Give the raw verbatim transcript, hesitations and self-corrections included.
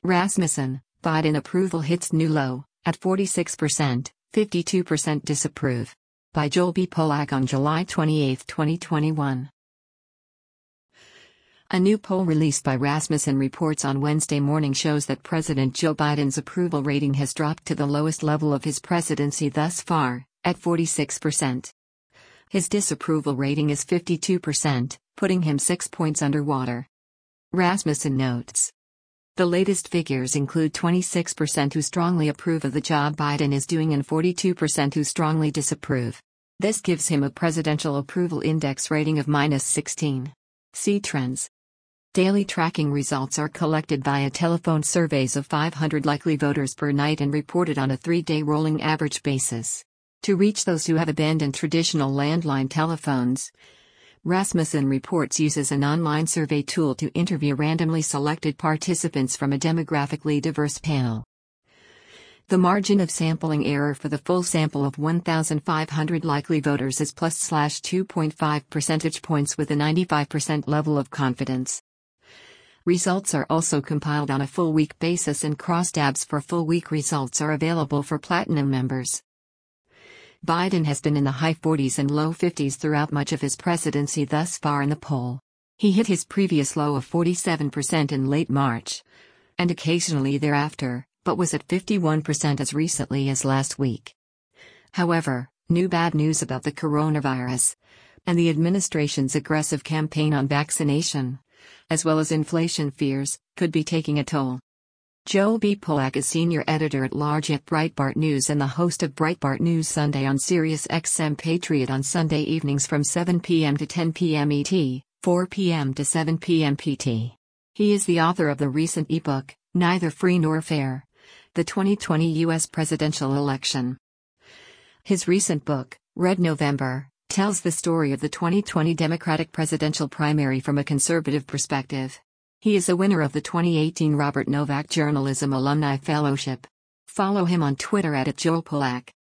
Rasmussen, Biden approval hits new low, at forty-six percent, fifty-two percent disapprove. By Joel B. Polak on July twenty-eighth, twenty twenty-one. A new poll released by Rasmussen reports on Wednesday morning shows that President Joe Biden's approval rating has dropped to the lowest level of his presidency thus far, at forty-six percent. His disapproval rating is fifty-two percent, putting him six points underwater. Rasmussen notes. The latest figures include twenty-six percent who strongly approve of the job Biden is doing and forty-two percent who strongly disapprove. This gives him a presidential approval index rating of minus sixteen. See trends. Daily tracking results are collected via telephone surveys of five hundred likely voters per night and reported on a three-day rolling average basis. To reach those who have abandoned traditional landline telephones, Rasmussen Reports uses an online survey tool to interview randomly selected participants from a demographically diverse panel. The margin of sampling error for the full sample of one thousand five hundred likely voters is plus slash two point five percentage points with a ninety-five percent level of confidence. Results are also compiled on a full week basis and crosstabs for full week results are available for Platinum members. Biden has been in the high forties and low fifties throughout much of his presidency thus far in the poll. He hit his previous low of forty-seven percent in late March, and occasionally thereafter, but was at fifty-one percent as recently as last week. However, new bad news about the coronavirus, and the administration's aggressive campaign on vaccination, as well as inflation fears, could be taking a toll. Joel B. Polak is senior editor-at-large at Breitbart News and the host of Breitbart News Sunday on Sirius X M Patriot on Sunday evenings from seven p m to ten p m E T, four p m to seven p m P T. He is the author of the recent ebook, Neither Free Nor Fair: The twenty twenty U S Presidential Election. His recent book, Red November, tells the story of the twenty twenty Democratic presidential primary from a conservative perspective. He is a winner of the twenty eighteen Robert Novak Journalism Alumni Fellowship. Follow him on Twitter at Joel Polak.